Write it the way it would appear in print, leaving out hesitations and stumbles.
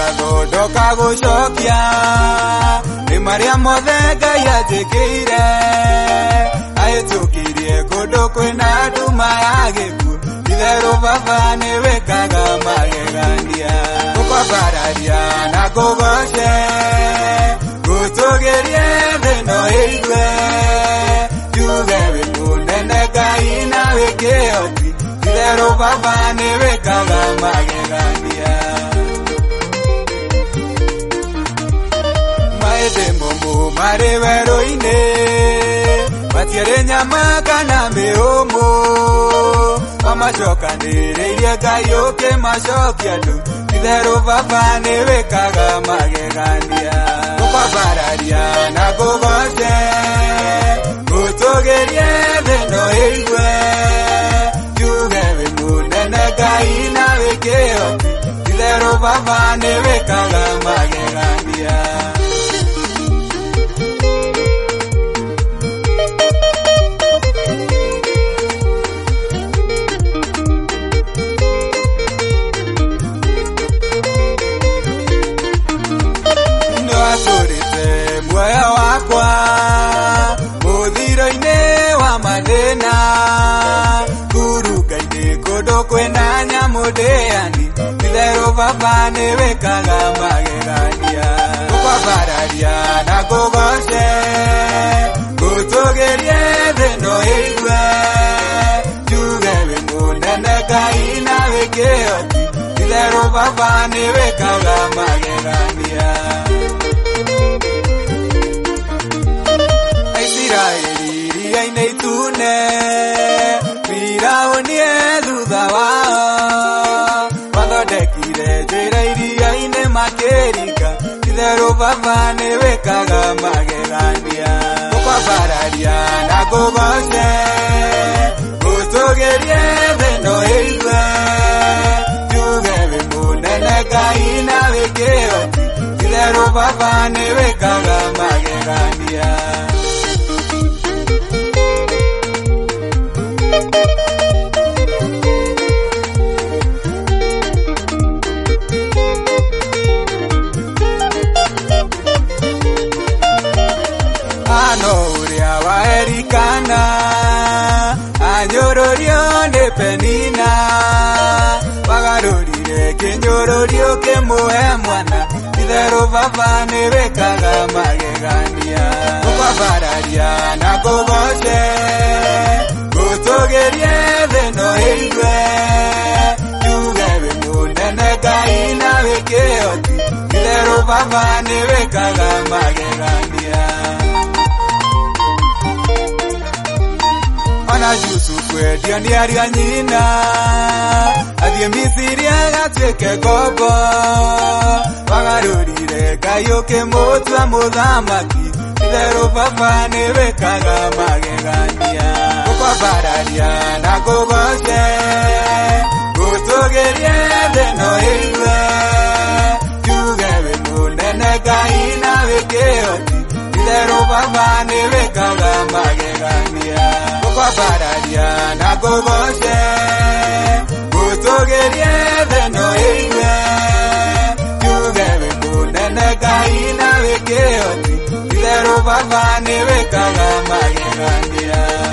ngathodoka gucokia ni maria mothe Ngai anjikire aitukirie kundu kwina nduma ya gikuo itherũ baba ni wikaga magegania gukwambararia na kugoce gutugirie thino igwe tuge wikunene Ngai na wikihoti itherũ baba ni wikaga magegania maithe momu mari werũ-inĩ matiarĩ nyama kana mĩhũmũ amacokanĩrĩirie Ngai ũkĩmacokia andũ itherũ baba nĩ wĩkaga magegania gũkwambararia na ngũgoce gũtũgĩrie thĩno ĩigwe tuge wĩ mũnene Ngai na wĩkĩhoti itherũ baba nĩ wĩkaga magegania muoyo wakwa mũthiro-inĩ wa mathĩna ngurunga-inĩ kũndũ kwĩna nyamũ ndĩani itherũ baba nĩ wĩkaga magegania gũkwambararia na ngũgoce gũtũgĩrie thĩno ĩigwe tuge wĩ mũnene Ngai na wĩkĩhoti itherũ baba nĩ wĩkaga magegania iria-inĩ itune Firaũni thutha wao mathondekire njĩra iria-inĩ makĩringa itherũ baba nĩ wĩkaga magegania gũkwambararia na ngũgoce gũtũgĩrie thĩno ĩigwe tuge wĩ mũnene Ngai na wĩkĩhoti itherũ baba nĩ wĩkaga magegania ano ũrĩa waerikana anyũrũrio nĩ Penina wagarũrire kĩnyũrũrio kĩmũhe mwana itherũ baba nĩ wĩkaga magegania gũkwambararia na ngũgoce gũtũgĩrie thĩno ĩigwe tuge wĩ mũnene Ngai na wĩkĩhoti itherũ baba nĩ wĩkaga magegania ona Jusufu endio nĩ ariũ a nyina athiĩ Misiri agatuĩke ngombo wagarũrire Ngai ũkĩmũtua mũthamaki itherũ baba nĩ wĩkaga magegania gũkwambararia na ngũgoce gũtũgĩrie thĩno ĩigwe tuge wĩ mũnene Ngai na wĩkĩhoti itherũ baba nĩ wĩkaga magegania gũkwambararia na ngũgoce gũtũgĩrie thĩno ĩigwe tuge wĩ mũnene Ngai na wĩkĩhoti itherũ baba nĩ wĩkaga magegania